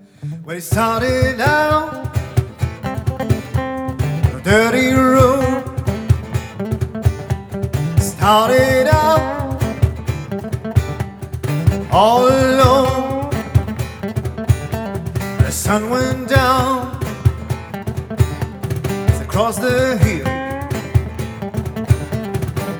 When he started out on a dirty road, started out all alone. The sun went down across the hill.